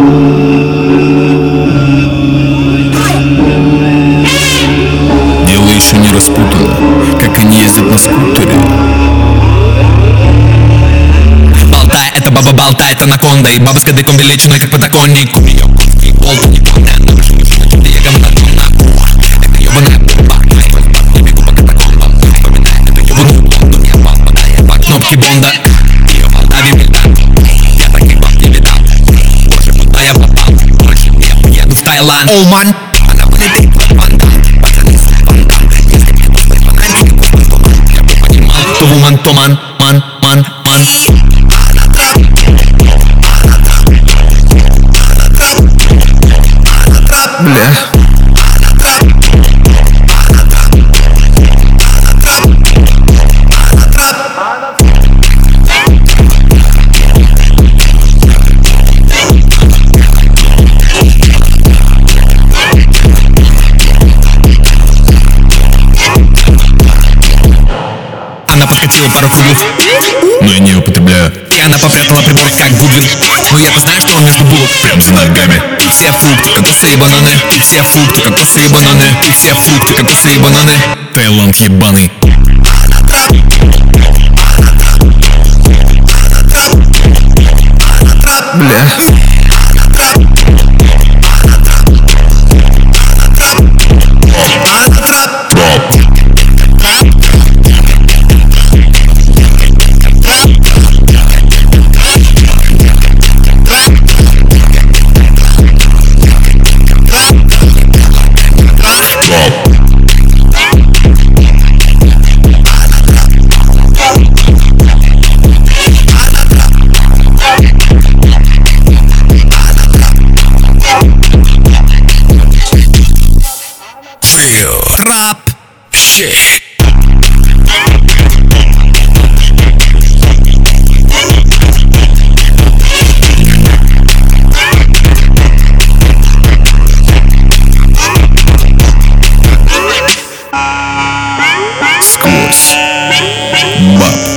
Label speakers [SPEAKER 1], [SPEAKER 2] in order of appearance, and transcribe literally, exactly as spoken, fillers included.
[SPEAKER 1] Дело еще не распутано, как они ездят на скутере.
[SPEAKER 2] Болтай, это баба болтает анакондой. Баба с кадыком величиной, как подоконник. Ее кофе, болт, не помня, на машине, я говна, это ёбаная бомба. Я бегу по катакомбам, вспоминаю эту ёбаную бомбу. Я попадаю по кнопке Бонда. Ее волна вимельта, я таких баб не видал. Боже, куда я попал? Больше нет, еду в Таиланд.
[SPEAKER 3] Оу, ман,
[SPEAKER 2] Она вылетит в фонтан. Пацаны с фонтан. Если мне космос фонарик, космос туман. Я бы понимал, то вуман, туман, ман, ман, ман.
[SPEAKER 3] бля.
[SPEAKER 2] Она подкатила пару кругов,
[SPEAKER 1] Но я не употребляю.
[SPEAKER 2] и она попрятала прибор, как Гудвин. Но я-то знаю, что он между булок.
[SPEAKER 1] Прям за ногами.
[SPEAKER 2] И все фрукты, кокосы и бананы. И все фрукты, кокосы и бананы. И все фрукты, кокосы и бананы.
[SPEAKER 1] Таиланд ебаный.
[SPEAKER 3] Бля.
[SPEAKER 2] Рап. Щит.
[SPEAKER 1] Сквозь баб.